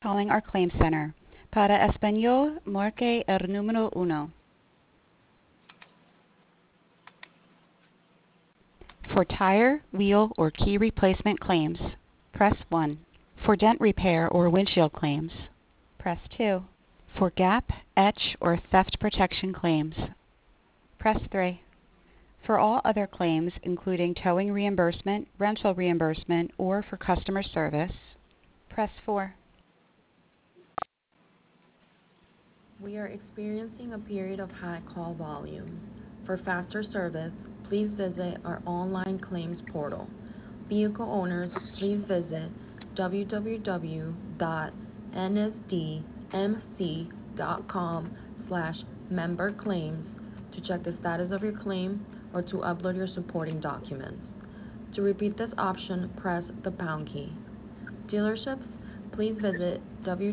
Calling our claim center. Para español, marque el número uno. For tire, wheel, or key replacement claims, press 1. For dent repair or windshield claims, press 2. For gap, etch, or theft protection claims, press 3. For all other claims, including towing reimbursement, rental reimbursement, or for customer service, press 4. We are experiencing a period of high call volume. For faster service, please visit our online claims portal. Vehicle owners, please visit www.nsdmc.com/memberclaims to check the status of your claim or to upload your supporting documents. To repeat this option, press the pound key. Dealerships, please visit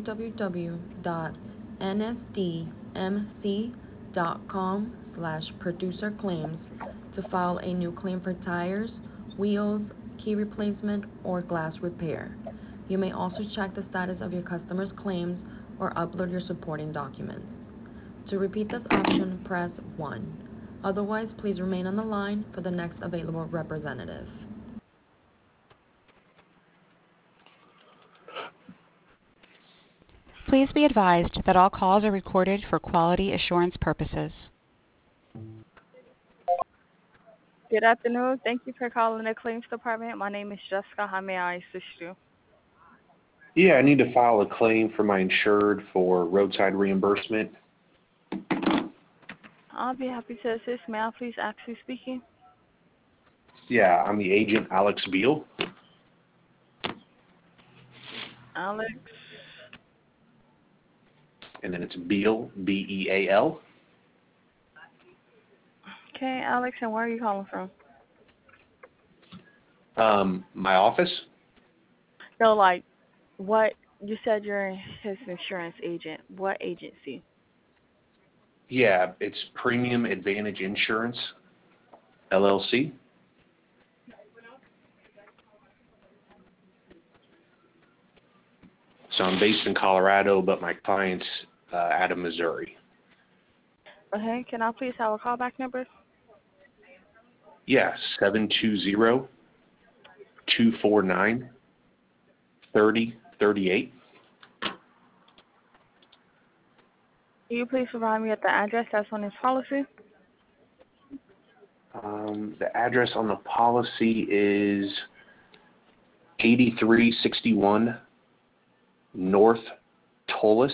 www.nsdmc.com/producerclaims to file a new claim for tires, wheels, key replacement, or glass repair. You may also check the status of your customer's claims or upload your supporting documents. To repeat this option, press 1. Otherwise, please remain on the line for the next available representative. Please be advised that all calls are recorded for quality assurance purposes. Good afternoon. Thank you for calling the claims department. My name is Jessica. How may I assist you? Yeah, I need to file a claim for my insured for roadside reimbursement. I'll be happy to assist. May I please ask who's speaking? Yeah, I'm the agent, Alex Beal. Alex. And then it's Beal, B-E-A-L. Okay, Alex, and where are you calling from? My office? No, like, what, you said you're his insurance agent. What agency? Yeah, it's Premium Advantage Insurance, LLC. So I'm based in Colorado, but my client's out of Missouri. Okay, can I please have a callback number? Yeah, 720-249-3038. Can you please provide me with the address that's on his policy? The address on the policy is 8361 North Tullis,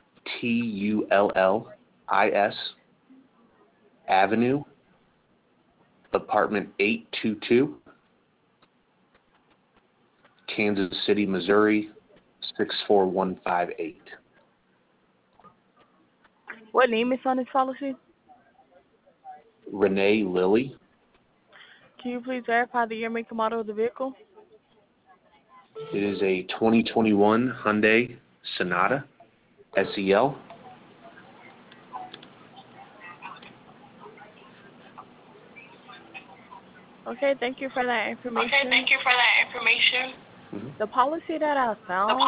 Tullis Avenue, apartment 822, Kansas City, Missouri, 64158. What name is on his policy? Renee Lilly. Can you please verify the year, make, and model of the vehicle? It is a 2021 Hyundai Sonata SEL. Okay, thank you for that information. Mm-hmm. The policy that I found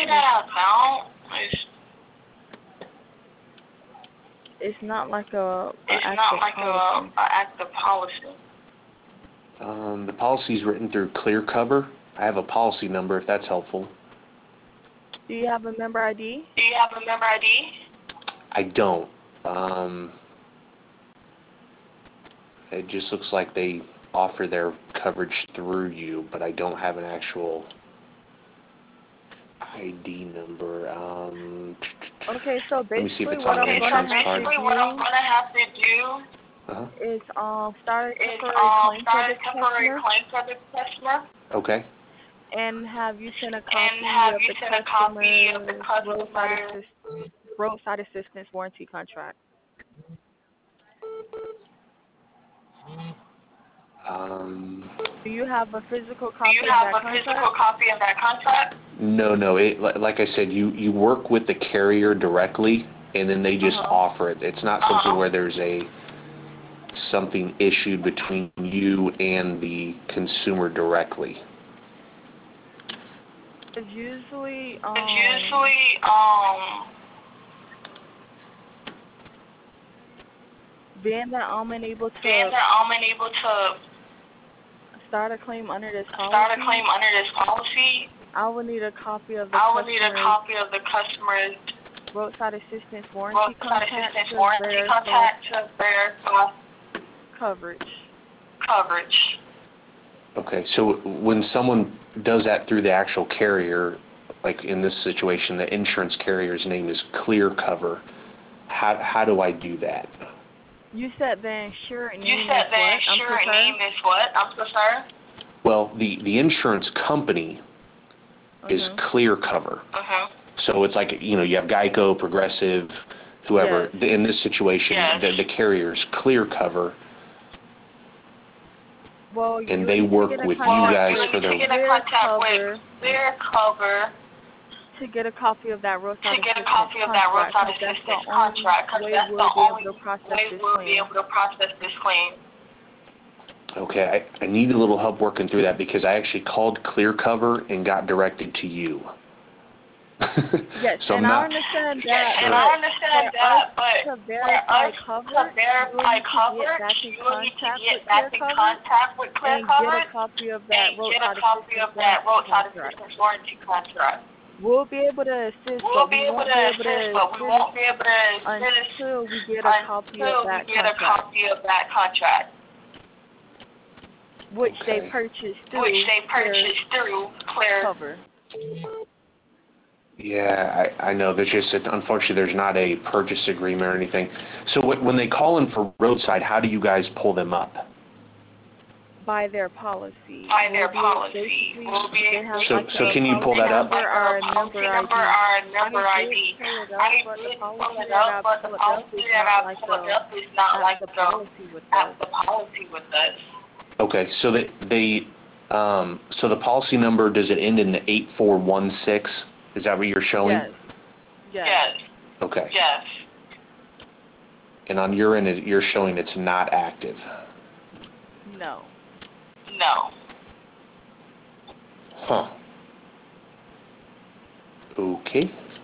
is not like a active policy. The policy is written through Clear Cover. I have a policy number if that's helpful. Do you have a member ID? I don't. It just looks like they offer their coverage through you, but I don't have an actual ID number. Okay, so Let me see if basically it's what on I'm the gonna insurance have card. to do Uh-huh. is start a temporary claim for this customer. Okay. And have you sent a copy of the customer's roadside assistance warranty contract. Do you have a physical copy of that contract? No. Like I said, you work with the carrier directly, and then they just offer it. It's not something where there's something issued between you and the consumer directly. It's usually being that I'm unable to start a claim under this policy, I will need a copy of the customer's roadside assistance warranty contact to verify coverage. Okay, so when someone does that through the actual carrier, like in this situation, the insurance carrier's name is Clear Cover. How do I do that? You said the insured name is what? I'm so sorry. Well, the insurance company is Clear Cover. So it's like, you have Geico, Progressive, whoever. Yes. In this situation, the carrier's Clear Cover, Well, and they work with you guys for their... Clear Cover to get a copy of that roadside assistance contract, because that's the only way we'll be able to process this claim. Okay, I need a little help working through that because I actually called Clear Cover and got directed to you. Yes, so and I understand that, but to verify coverage, you will need to get back in contact with Clear Cover and get a copy of that roadside assistance warranty contract. We'll be able to assist, but we won't be able to assist until we get a copy of that contract. Which they purchased through Clear Cover. Yeah, I know. There's just, unfortunately, there's not a purchase agreement or anything. So when they call in for roadside, how do you guys pull them up? By their policy. So can you pull that up? Our number ID. I did pull it up, but the policy that I pulled up is not like the policy with us. Okay, so so the policy number, does it end in the 8416? Is that what you're showing? Yes. Okay. Yes. And on your end, you're showing it's not active. No. Huh. Okay.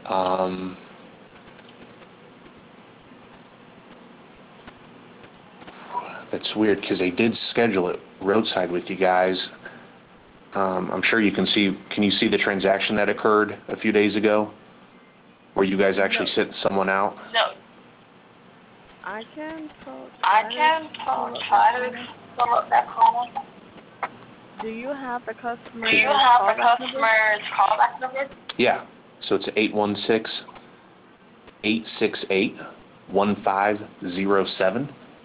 That's weird because they did schedule it roadside with you guys. I'm sure you can see. Can you see the transaction that occurred a few days ago, where you guys actually sent someone out? No. I can try to pull up that call. Do you have the customer's callback number? Yeah. So it's 816-868-1507.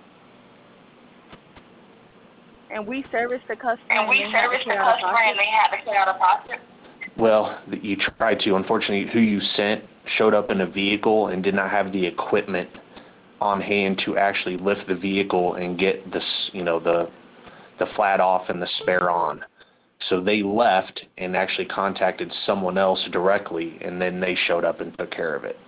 And we serviced the customer and they had to pay out of pocket? Well, you tried to. Unfortunately, who you sent showed up in a vehicle and did not have the equipment on hand to actually lift the vehicle and get the flat off and the spare on. So they left and actually contacted someone else directly, and then they showed up and took care of it.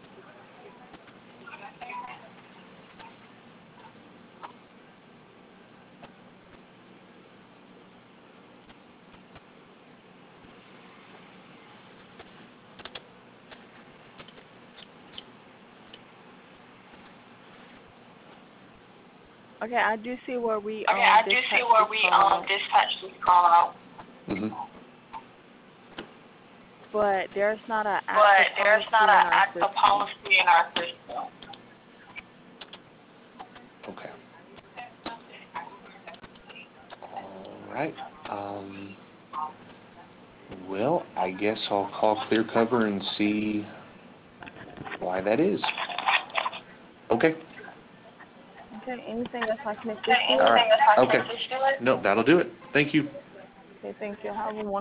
Okay, I do see where we dispatched this call out. Mm-hmm. But there's not an active policy in our system. Okay. All right. Well, I guess I'll call Clear Cover and see why that is. Okay. Okay, anything else I can assist you with? All right. Okay. No, that'll do it. Thank you. Okay, thank you. Have a wonderful